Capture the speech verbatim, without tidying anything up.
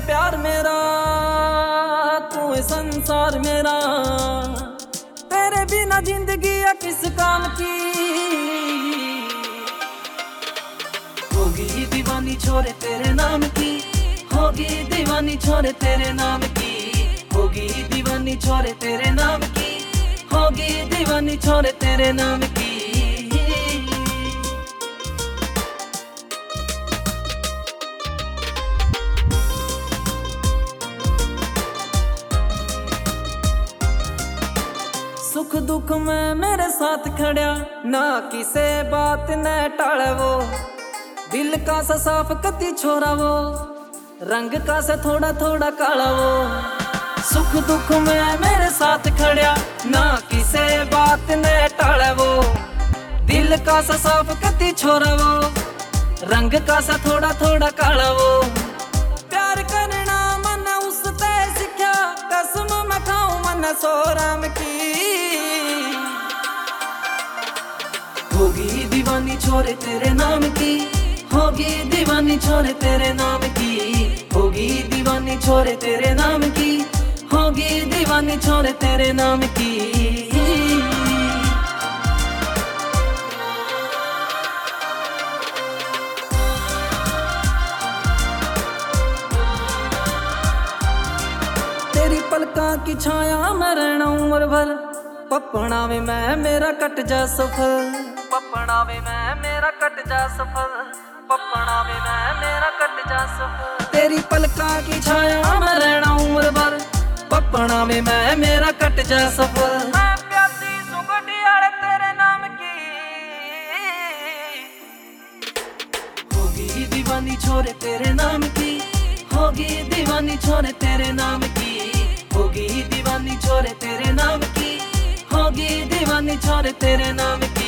प्यार मेरा, तू है संसार मेरा। तेरे बिना जिंदगी है किस काम की। होगी दीवानी छोरे तेरे नाम की, होगी दीवानी छोरे तेरे नाम की, होगी दीवानी छोरे तेरे नाम की, होगी दीवानी छोरे तेरे नाम की। सुख दुख में मेरे साथ खड़ा, ना किसे बात न टाले वो। दिल का सा साफ कति छोरा वो, रंग का सा थोड़ा थोड़ा काला वो। सुख दुख में मेरे साथ खड़ा, ना किसे बात न टाले वो। दिल का सा साफ कति छोरा वो, रंग का सा थोड़ा थोड़ा काला वो। प्यार करना मन उसते सीखा, कसम मैं खाऊं मन सोराम की। होगी दीवानी छोरे तेरे नाम की, होगी दीवानी छोरे तेरे नाम की, होगी दीवानी छोरे तेरे नाम की, होगी दीवानी छोरे तेरे नाम की। तेरी पलका की छाया में रहना उम्र भर, पपना में मैं मेरा कट जा सफर। पपना में मैं मेरा कट जा सफर, पपना में मैं मेरा कट जा सफर। तेरी पलका की छाया में रहना उम्र भर, पपना में मैं मेरा कट जा सफर। मैं प्यासी सुगड़ियाल तेरे नाम की। होगी दीवानी छोरे तेरे नाम की, होगी दीवानी छोरे तेरे नाम की, होगी दीवानी छोरे तेरे नाम की, होगी दीवानी छोरे तेरे नाम की।